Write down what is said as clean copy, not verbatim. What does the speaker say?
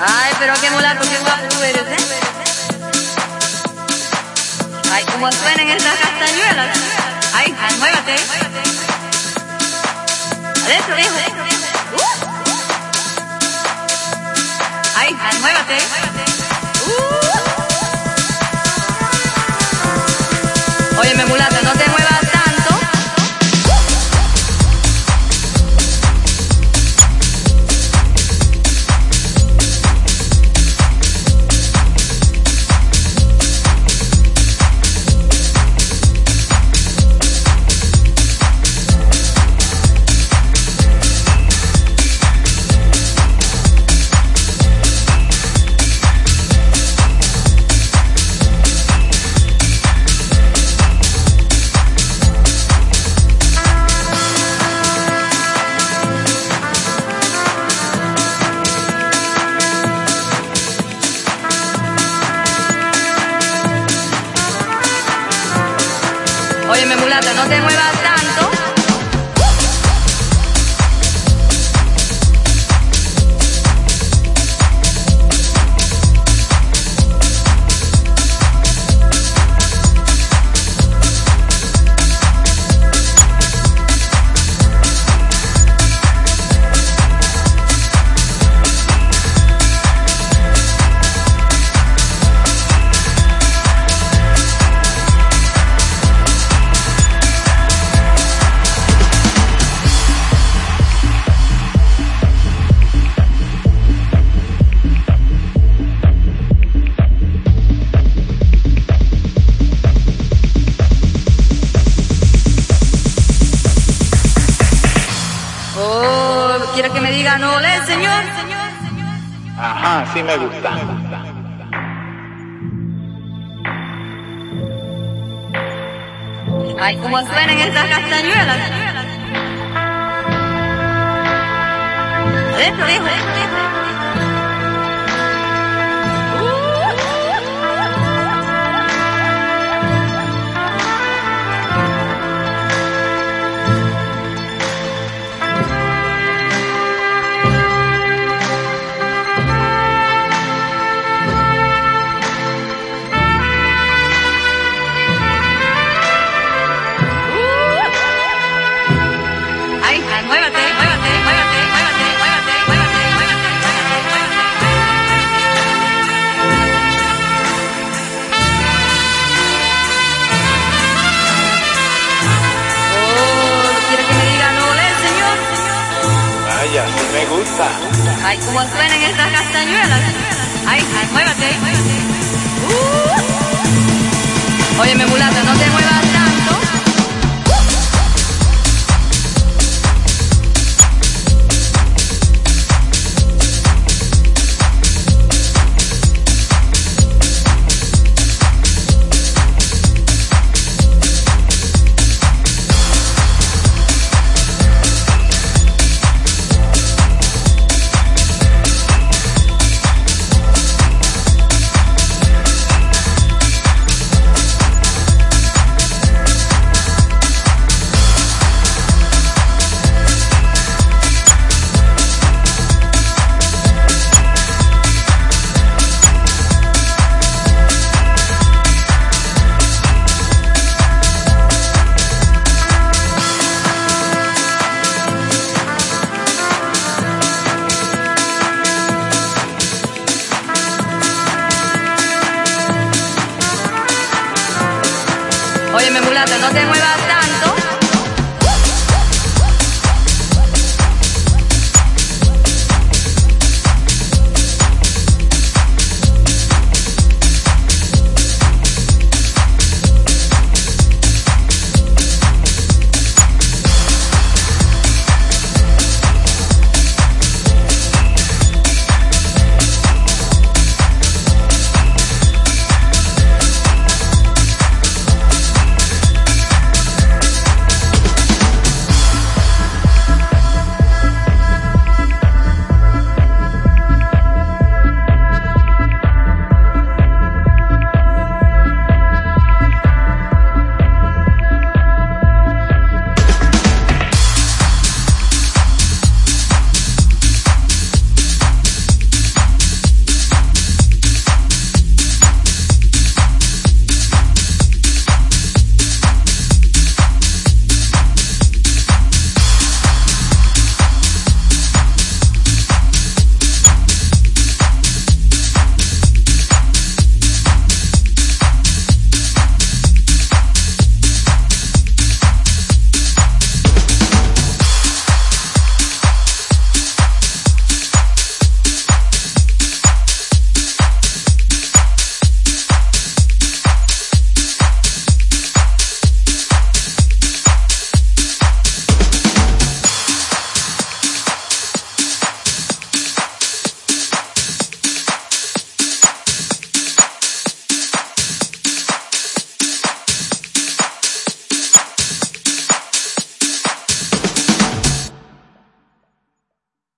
Ay, pero qué mulato, qué guapo tú eres, ¿eh? Ay, cómo suenan esas castañuelas. Ay, muévate. Adentro, viejo. Ay, muévate. Óyeme, mulata, no te muevas tanto. Óyeme, mulata, no te muevas tanto. ¿Quiere que me diga no le, señor? Ajá, sí me gusta. Ay, cómo suenan esas castañuelas. Adentro, viejo. Muévate, muévate, muévate, muévate, muévate, muévate, muévate, Oh, ¿quiere que me diga no le, señor? Vaya, sí me gusta. Ay, cómo suenan esas castañuelas. Ay, muévate. Óyeme, mulata, no te muevas tanto. Óyeme, mulata, no te muevas tanto.